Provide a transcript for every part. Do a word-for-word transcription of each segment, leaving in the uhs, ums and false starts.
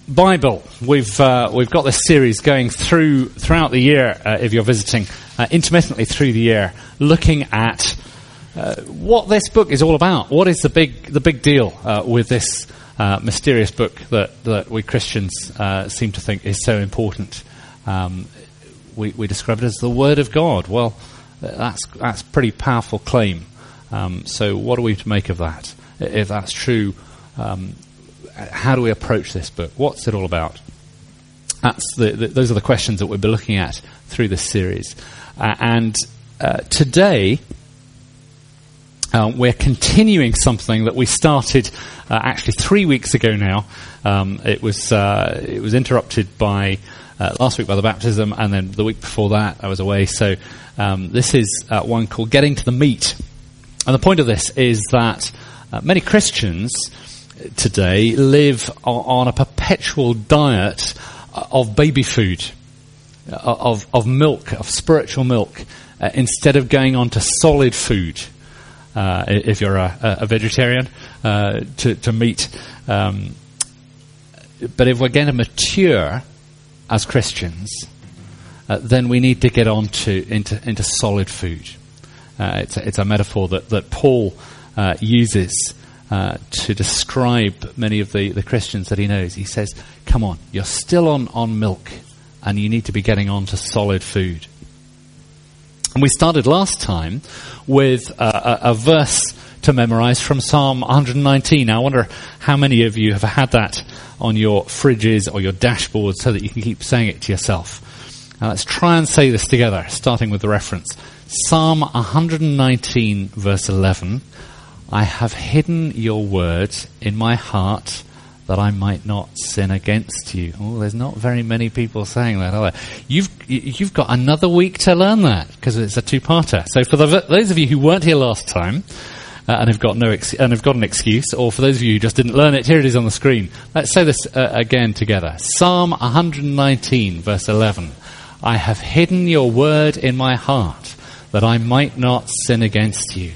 Bible. We've uh, we've got this series going through throughout the year. Uh, if you're visiting, uh, intermittently through the year, looking at uh, what this book is all about. What is the big the big deal uh, with this uh, mysterious book that that we Christians uh, seem to think is so important? Um, we we describe it as the Word of God. Well, that's that's a pretty powerful claim. Um, so, what are we to make of that? If that's true. Um, How do we approach this book? What's it all about? That's the, the, those are the questions that we'll be looking at through this series. Uh, and uh, today, uh, we're continuing something that we started uh, actually three weeks ago now. Um, it was uh, it was interrupted by uh, last week by the baptism, and then the week before that I was away. So um, this is uh, one called Getting to the Meat. And the point of this is that uh, many Christians today live on a perpetual diet of baby food, of of milk, of spiritual milk, uh, instead of going on to solid food. Uh, if you're a, a vegetarian, uh, to, to meat. Um, but if we're going to mature as Christians, uh, then we need to get on to into into solid food. Uh, it's a, it's a metaphor that that Paul uh, uses. Uh, to describe many of the, the Christians that he knows. He says, come on, you're still on, on milk and you need to be getting on to solid food. And we started last time with uh, a, a verse to memorize from Psalm one nineteen. Now, I wonder how many of you have had that on your fridges or your dashboard so that you can keep saying it to yourself. Now, let's try and say this together, starting with the reference. Psalm one nineteen, verse eleven. I have hidden your word in my heart that I might not sin against you. Oh, there's not very many people saying that, are there? You've you've got another week to learn that because it's a two-parter. So for the, those of you who weren't here last time uh, and have got no ex- and have got an excuse, or for those of you who just didn't learn it, here it is on the screen. Let's say this uh, again together. Psalm one nineteen, verse eleven. I have hidden your word in my heart that I might not sin against you.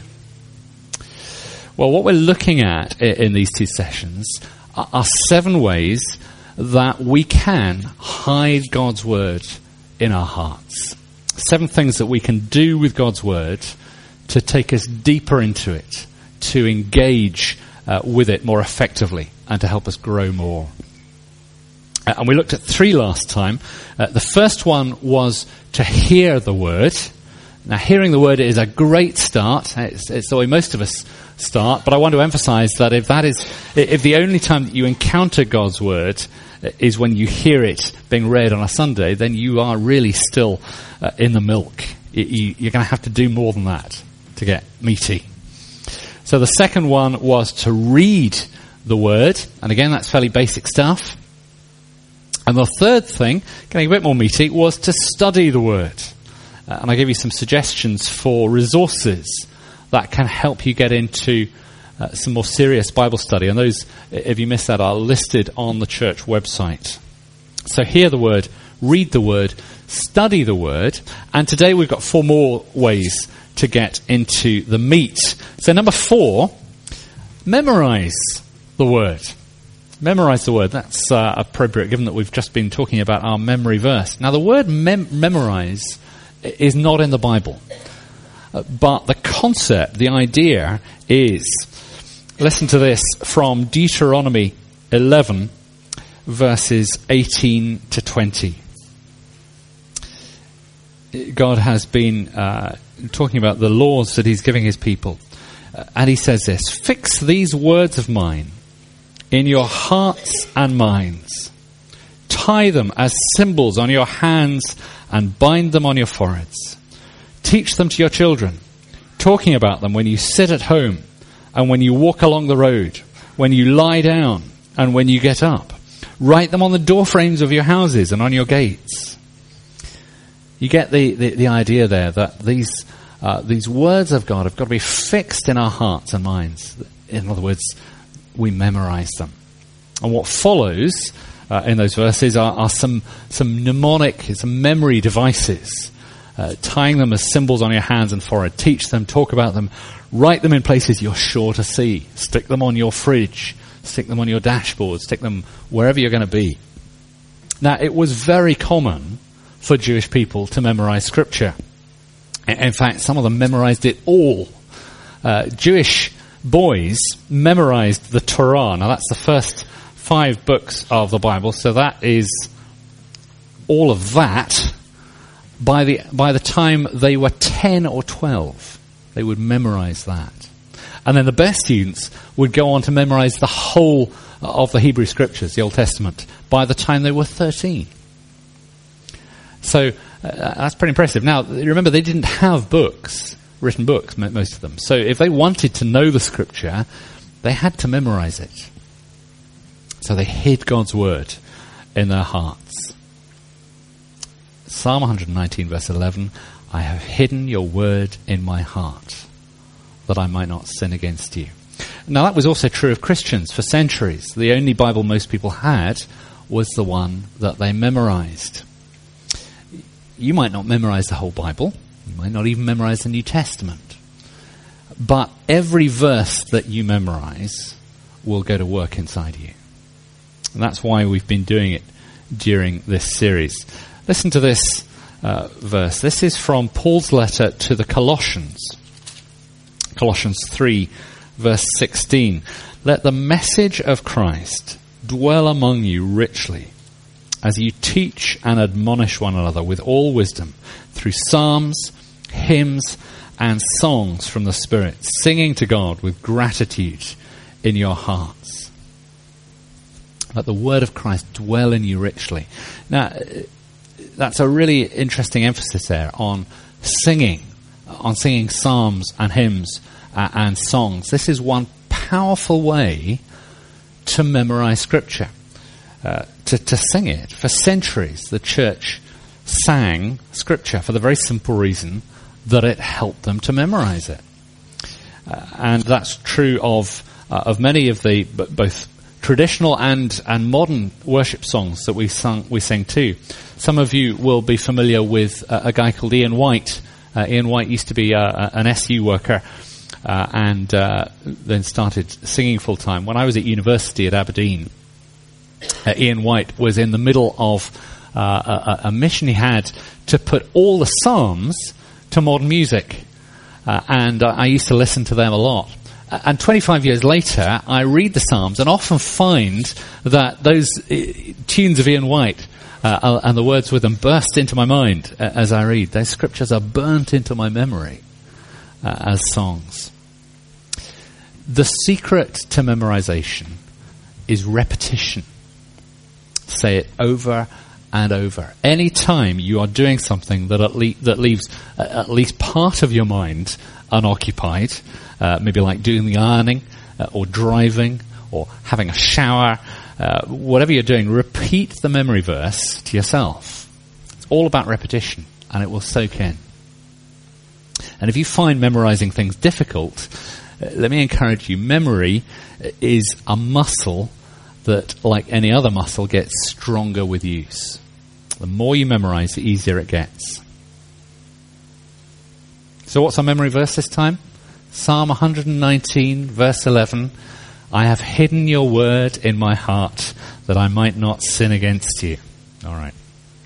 Well, what we're looking at in these two sessions are seven ways that we can hide God's word in our hearts. Seven things that we can do with God's word to take us deeper into it, to engage uh, with it more effectively, and to help us grow more. Uh, and we looked at three last time. Uh, the first one was to hear the word. Now, hearing the word is a great start. It's, it's the way most of us start, but I want to emphasize that if that is, if the only time that you encounter God's word is when you hear it being read on a Sunday, then you are really still uh, in the milk. You, you're going to have to do more than that to get meaty. So the second one was to read the word, and again, that's fairly basic stuff. And the third thing, getting a bit more meaty, was to study the word. Uh, and I gave you some suggestions for resources that can help you get into uh, some more serious Bible study. And those, if you missed that, are listed on the church website. So hear the word, read the word, study the word. And today we've got four more ways to get into the meat. So number four, memorize the word. Memorize the word. That's uh, appropriate given that we've just been talking about our memory verse. Now the word mem- memorize is not in the Bible. Uh, but the concept, the idea is, listen to this from Deuteronomy eleven, verses eighteen to twenty. God has been uh, talking about the laws that he's giving his people. Uh, and he says this, fix these words of mine in your hearts and minds. Tie them as symbols on your hands and bind them on your foreheads. Teach them to your children, talking about them when you sit at home and when you walk along the road, when you lie down and when you get up. Write them on the doorframes of your houses and on your gates. You get the, the, the idea there that these uh, these words of God have got to be fixed in our hearts and minds. In other words, we memorize them. And what follows Uh, in those verses are, are some some mnemonic, some memory devices, uh, tying them as symbols on your hands and forehead. Teach them, talk about them, write them in places you're sure to see. Stick them on your fridge, stick them on your dashboard, stick them wherever you're going to be. Now, it was very common for Jewish people to memorize Scripture. In fact, some of them memorized it all. Uh, Jewish boys memorized the Torah. Now, that's the first five books of the Bible, so that is all of that. By the by the time they were ten or twelve, they would memorize that. And then the best students would go on to memorize the whole of the Hebrew Scriptures, the Old Testament, by the time they were thirteen. So uh, that's pretty impressive. Now, remember, they didn't have books, written books, most of them. So if they wanted to know the Scripture, they had to memorize it. So they hid God's Word in their hearts. Psalm one nineteen, verse eleven, I have hidden your Word in my heart, that I might not sin against you. Now, that was also true of Christians for centuries. The only Bible most people had was the one that they memorized. You might not memorize the whole Bible. You might not even memorize the New Testament. But every verse that you memorize will go to work inside you. And that's why we've been doing it during this series. Listen to this uh, verse. This is from Paul's letter to the Colossians. Colossians three, verse sixteen. Let the message of Christ dwell among you richly, as you teach and admonish one another with all wisdom, through psalms, hymns, and songs from the Spirit, singing to God with gratitude in your hearts. Let the word of Christ dwell in you richly. Now, that's a really interesting emphasis there on singing, on singing psalms and hymns uh, and songs. This is one powerful way to memorize Scripture. Uh, to, to sing it. For centuries, the church sang Scripture for the very simple reason that it helped them to memorize it. Uh, and that's true of uh, of many of the b- both traditional and, and modern worship songs that we sung, we sing too. Some of you will be familiar with uh, a guy called Ian White. Uh, Ian White used to be uh, an S U worker uh, and uh, then started singing full time. When I was at university at Aberdeen, Uh, Ian White was in the middle of uh, a, a mission he had to put all the Psalms to modern music. Uh, and uh, I used to listen to them a lot. Uh, and twenty-five years later, I read the Psalms and often find that those uh, tunes of Ian White uh, and the words with them burst into my mind uh, as I read. Those scriptures are burnt into my memory uh, as songs. The secret to memorization is repetition. Say it over and over. Any time you are doing something that at, le- that leaves uh, at least part of your mind unoccupied, uh, maybe like doing the ironing uh, or driving or having a shower, uh, whatever you're doing, repeat the memory verse to yourself. It's all about repetition, and it will soak in. And if you find memorizing things difficult, uh, let me encourage you, memory is a muscle that, like any other muscle, gets stronger with use. The more you memorize, the easier it gets. So what's our memory verse this time? Psalm one nineteen, verse eleven. I have hidden your word in my heart that I might not sin against you. All right.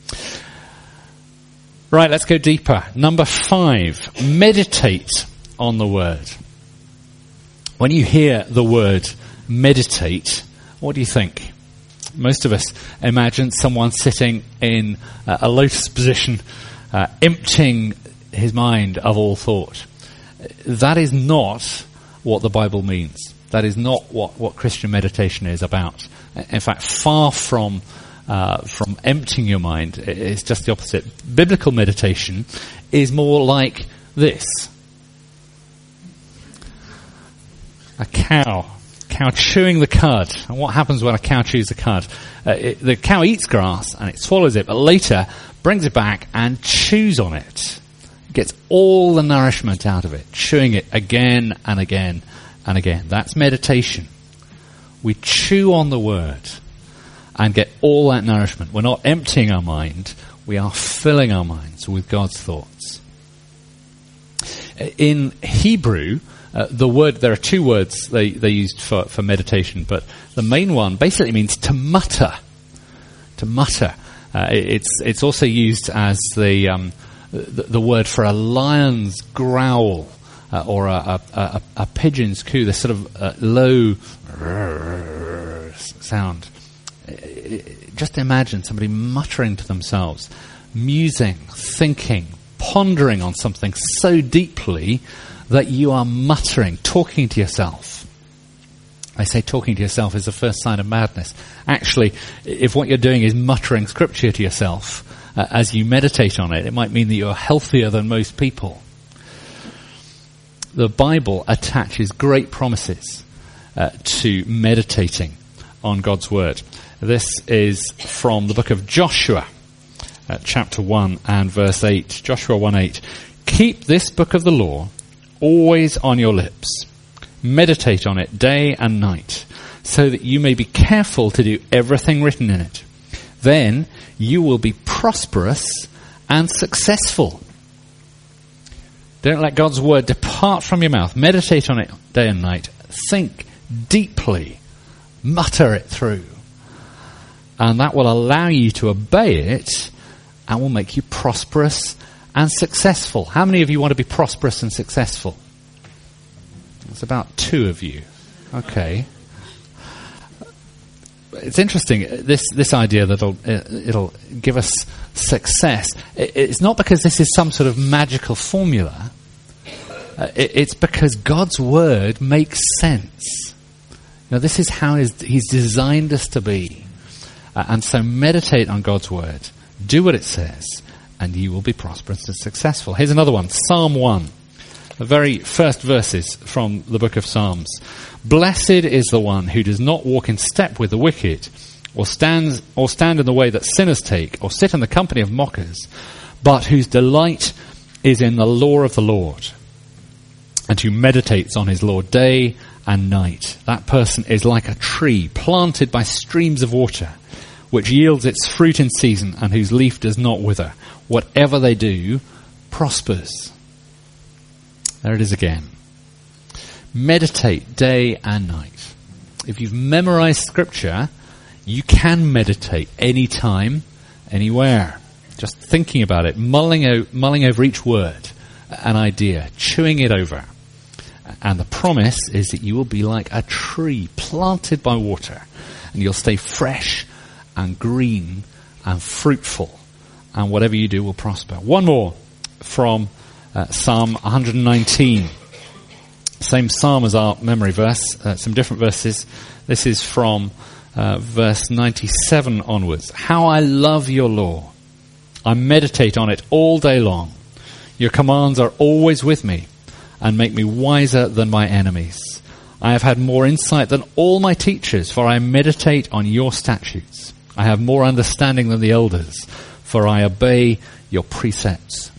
Right, let's go deeper. Number five, meditate on the word. When you hear the word meditate, what do you think? Most of us imagine someone sitting in uh, a lotus position, uh, emptying his mind of all thought. That is not what the Bible means. That is not what, what Christian meditation is about. In fact, far from uh, from emptying your mind, it's just the opposite. Biblical meditation is more like this. A cow. Cow chewing the cud. And what happens when a cow chews the cud? Uh, it, the cow eats grass and it swallows it, but later brings it back and chews on it. Gets all the nourishment out of it, chewing it again and again and again. That's meditation. We chew on the word and get all that nourishment. We're not emptying our mind, we are filling our minds with God's thoughts. In Hebrew, Uh, the word, there are two words they, they used for, for meditation, but the main one basically means to mutter. To mutter. Uh, it, it's it's also used as the, um, the the word for a lion's growl uh, or a, a, a, a pigeon's coo, this sort of uh, low sound. Just imagine somebody muttering to themselves, musing, thinking, pondering on something so deeply that you are muttering, talking to yourself. I say talking to yourself is the first sign of madness. Actually, if what you're doing is muttering scripture to yourself uh, as you meditate on it, it might mean that you're healthier than most people. The Bible attaches great promises uh, to meditating on God's Word. This is from the book of Joshua, uh, chapter one and verse eight. Joshua one eight. Keep this book of the law always on your lips. Meditate on it day and night, so that you may be careful to do everything written in it. Then you will be prosperous and successful. Don't let God's word depart from your mouth. Meditate on it day and night. Think deeply. Mutter it through. And that will allow you to obey it and will make you prosperous and successful. How many of you want to be prosperous and successful? It's about two of you. Okay. It's interesting, this this idea that it'll, it'll give us success. It's not because this is some sort of magical formula. It's because God's word makes sense. Now, this is how He's designed us to be. And so meditate on God's word. Do what it says, and you will be prosperous and successful. Here's another one, Psalm one. The very first verses from the book of Psalms. Blessed is the one who does not walk in step with the wicked, or stands or stand in the way that sinners take, or sit in the company of mockers, but whose delight is in the law of the Lord, and who meditates on his law day and night. That person is like a tree planted by streams of water, which yields its fruit in season, and whose leaf does not wither. Whatever they do prospers. There it is again. Meditate day and night. If you've memorized scripture, you can meditate anytime, anywhere. Just thinking about it, mulling, o- mulling over each word, an idea, chewing it over. And the promise is that you will be like a tree planted by water, and you'll stay fresh and green and fruitful, and whatever you do will prosper. One more from uh, Psalm one nineteen. Same psalm as our memory verse, uh, some different verses. This is from uh, verse ninety-seven onwards. How I love your law. I meditate on it all day long. Your commands are always with me and make me wiser than my enemies. I have had more insight than all my teachers, for I meditate on your statutes. I have more understanding than the elders, for I obey your precepts.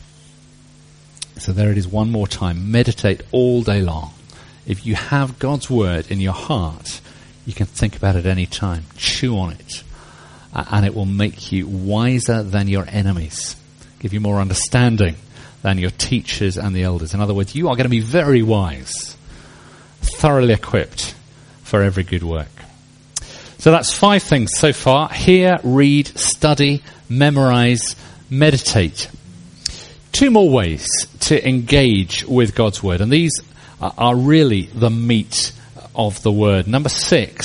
So there it is one more time. Meditate all day long. If you have God's word in your heart, you can think about it any time. Chew on it. And it will make you wiser than your enemies. Give you more understanding than your teachers and the elders. In other words, you are going to be very wise. Thoroughly equipped for every good work. So that's five things so far. Hear, read, study, memorize, meditate. Two more ways to engage with God's word, and these are really the meat of the word. Number six,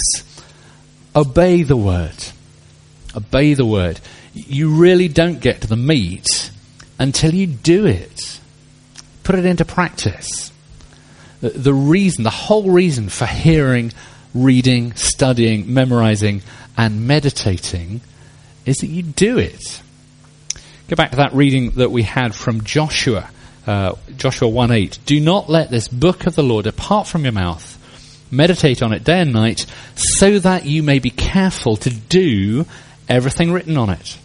obey the word. Obey the word. You really don't get to the meat until you do it. Put it into practice. The, the reason, the whole reason for hearing, reading, studying, memorizing, and meditating is that you do it. Go back to that reading that we had from Joshua, uh, Joshua one eight. Do not let this book of the law depart from your mouth. Meditate on it day and night, so that you may be careful to do everything written on it.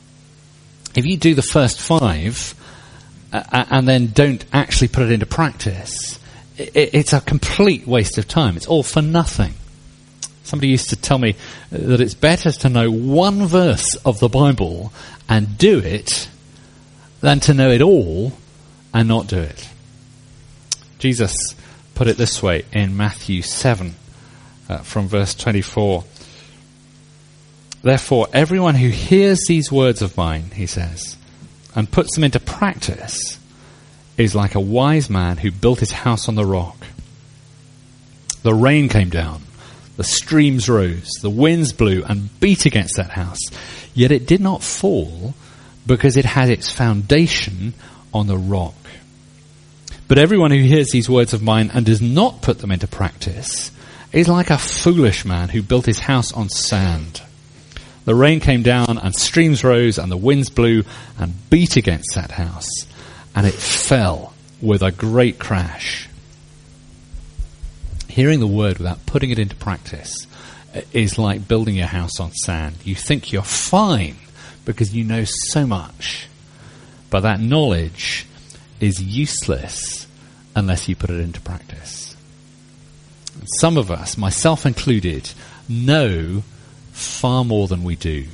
If you do the first five uh, and then don't actually put it into practice, it, it's a complete waste of time. It's all for nothing. Somebody used to tell me that it's better to know one verse of the Bible and do it than to know it all and not do it. Jesus put it this way in Matthew seven, uh, from verse twenty-four. Therefore, everyone who hears these words of mine, he says, and puts them into practice is like a wise man who built his house on the rock. The rain came down, the streams rose, the winds blew and beat against that house, yet it did not fall because it had its foundation on the rock. But everyone who hears these words of mine and does not put them into practice is like a foolish man who built his house on sand. The rain came down and streams rose and the winds blew and beat against that house, and it fell with a great crash. Hearing the word without putting it into practice is like building your house on sand. You think you're fine because you know so much, but that knowledge is useless unless you put it into practice. Some of us, myself included, know far more than we do.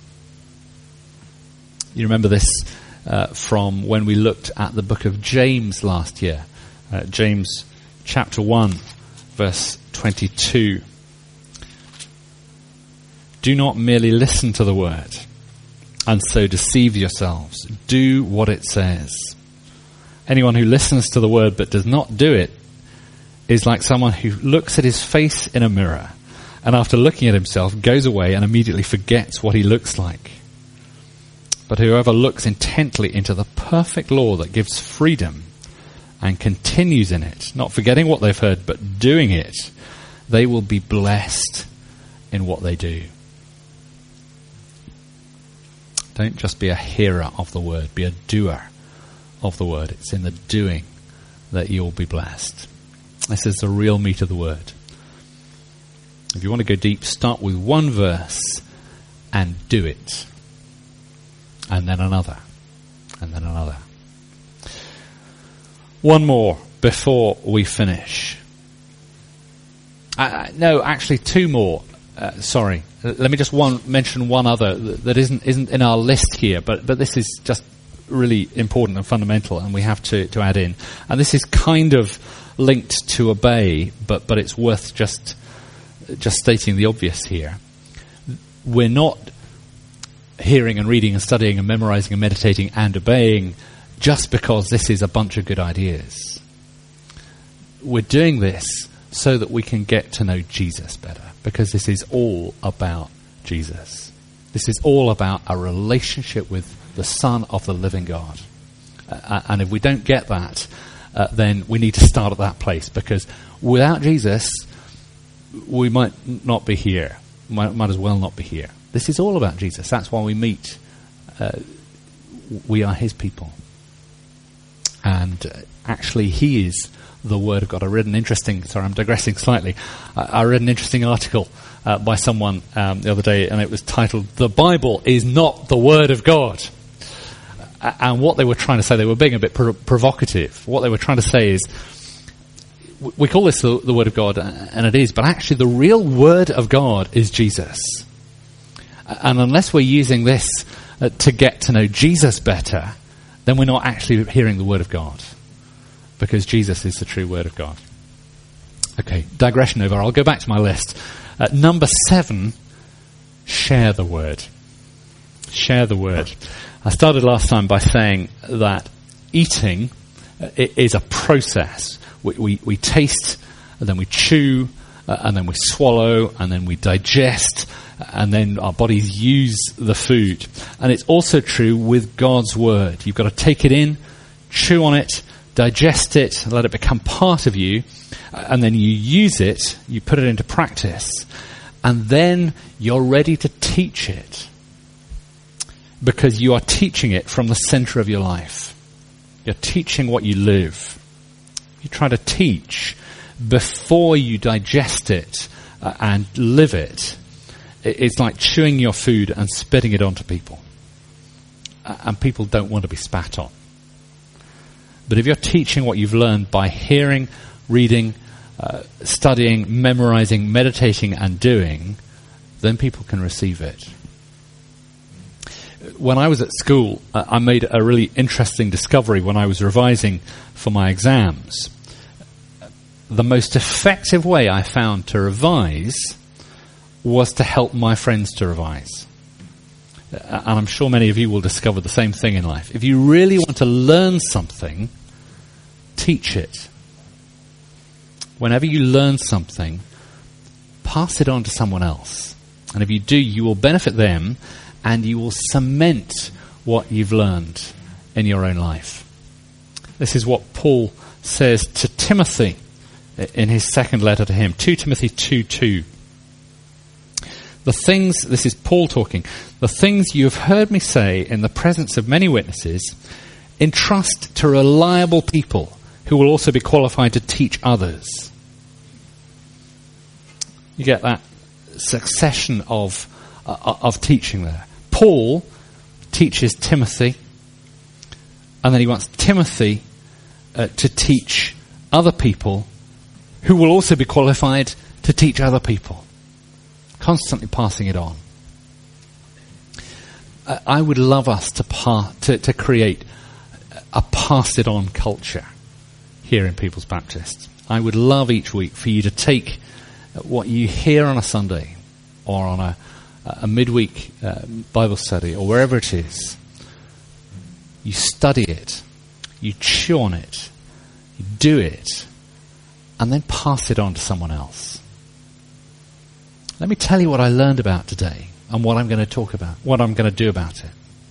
You remember this uh, from when we looked at the book of James last year. Uh, James chapter one, verse twenty-two. Do not merely listen to the word and so deceive yourselves. Do what it says. Anyone who listens to the word but does not do it is like someone who looks at his face in a mirror and after looking at himself goes away and immediately forgets what he looks like. But whoever looks intently into the perfect law that gives freedom and continues in it, not forgetting what they've heard but doing it, they will be blessed in what they do. Don't just be a hearer of the word, be a doer of the word. It's in the doing that you'll be blessed. This is the real meat of the word. If you want to go deep, start with one verse and do it. And then another. And then another. One more before we finish. Uh, no, actually two more. Uh, sorry. Let me just one mention one other that isn't isn't in our list here, but but this is just really important and fundamental, and we have to, to add in. And this is kind of linked to obey, but but it's worth just just stating the obvious here. We're not hearing and reading and studying and memorizing and meditating and obeying just because this is a bunch of good ideas. We're doing this so that we can get to know Jesus better, because this is all about Jesus. This is all about a relationship with the Son of the living God. Uh, and if we don't get that, uh, then we need to start at that place, because without Jesus, we might not be here. Might, might as well not be here. This is all about Jesus. That's why we meet. Uh, we are his people. And uh, actually, he is the Word of God. I read an interesting, sorry, I'm digressing slightly. I, I read an interesting article uh, by someone um, the other day, and it was titled, "The Bible is not the Word of God." Uh, and what they were trying to say, they were being a bit pro- provocative. What they were trying to say is, w- we call this the, the Word of God, and it is, but actually the real Word of God is Jesus. And unless we're using this uh, to get to know Jesus better, then we're not actually hearing the Word of God, because Jesus is the true Word of God. Okay, digression over. I'll go back to my list. Uh, number seven, share the Word. Share the Word. I started last time by saying that eating uh, is a process. We, we, we taste, and then we chew, uh, and then we swallow, and then we digest, and then our bodies use the food. And it's also true with God's Word. You've got to take it in, chew on it, digest it, let it become part of you, and then you use it, you put it into practice, and then you're ready to teach it, because you are teaching it from the center of your life. You're teaching what you live. You try to teach before you digest it uh, and live it. It's like chewing your food and spitting it onto people. Uh, and people don't want to be spat on. But if you're teaching what you've learned by hearing, reading, uh, studying, memorizing, meditating, and doing, then people can receive it. When I was at school, uh, I made a really interesting discovery when I was revising for my exams. the most effective way I found to revise was to help my friends to revise. And I'm sure many of you will discover the same thing in life. If you really want to learn something, teach it. Whenever you learn something, pass it on to someone else. And if you do, you will benefit them and you will cement what you've learned in your own life. This is what Paul says to Timothy in his second letter to him, Second Timothy two two. The things, this is Paul talking, the things you have heard me say in the presence of many witnesses, entrust to reliable people who will also be qualified to teach others. You get that succession of uh, of teaching there. Paul teaches Timothy, and then he wants Timothy uh, to teach other people who will also be qualified to teach other people. Constantly passing it on. Uh, I would love us to, pa- to to create a pass it on culture here in People's Baptist. I would love each week for you to take what you hear on a Sunday or on a, a midweek uh, Bible study or wherever it is. You study it, you chew on it, you do it, and then pass it on to someone else. Let me tell you what I learned about today and what I'm going to talk about, what I'm going to do about it.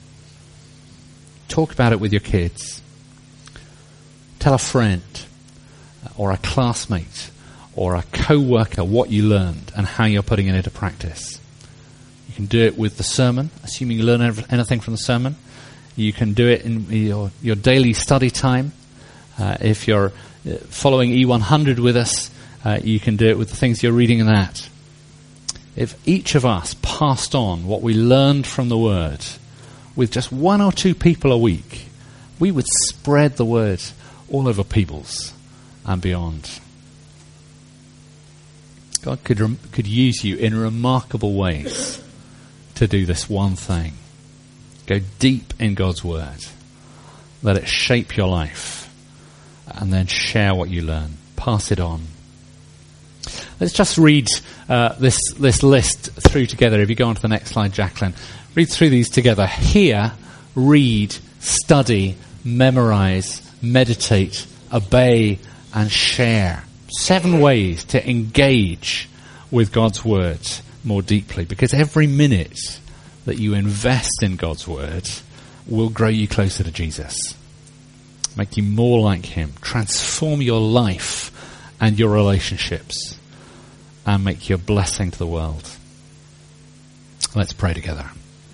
Talk about it with your kids. Tell a friend or a classmate or a co-worker what you learned and how you're putting it into practice. You can do it with the sermon, assuming you learn anything from the sermon. You can do it in your, your daily study time. Uh, if you're following E one hundred with us, uh, you can do it with the things you're reading in that. If each of us passed on what we learned from the Word with just one or two people a week, we would spread the Word all over Peebles and beyond. God could rem- could use you in remarkable ways to do this one thing. Go deep in God's Word. Let it shape your life. And then share what you learn. Pass it on. Let's just read uh, this this list through together. If you go on to the next slide, Jacqueline. Read through these together. Hear, read, study, memorize, meditate, obey, and share. Seven ways to engage with God's Word more deeply. Because every minute that you invest in God's Word will grow you closer to Jesus. Make you more like Him. Transform your life and your relationships. And make you a blessing to the world. Let's pray together.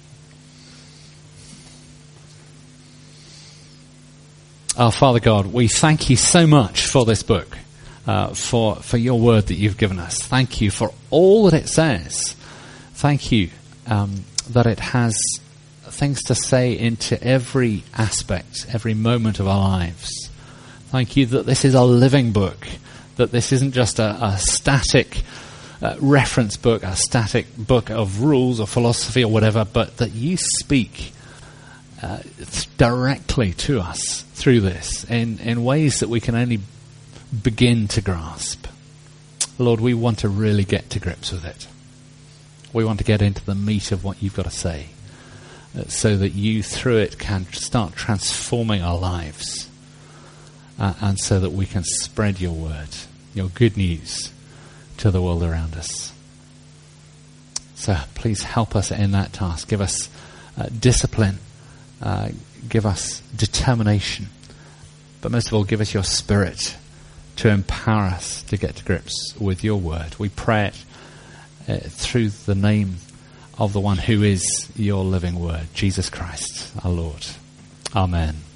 Our Father God, we thank you so much for this book, uh, for, for your word that you've given us. Thank you for all that it says. Thank you um, that it has things to say into every aspect, every moment of our lives. Thank you that this is a living book, that this isn't just a, a static uh, reference book, a static book of rules or philosophy or whatever, but that you speak uh, directly to us through this in, in ways that we can only begin to grasp. Lord, we want to really get to grips with it. We want to get into the meat of what you've got to say, uh, so that you, through it, can start transforming our lives, uh, and so that we can spread your word, your good news, to the world around us. So please help us in that task. Give us uh, discipline. Uh, give us determination. But most of all, give us your Spirit to empower us to get to grips with your word. We pray it uh, through the name of the one who is your living word, Jesus Christ, our Lord. Amen.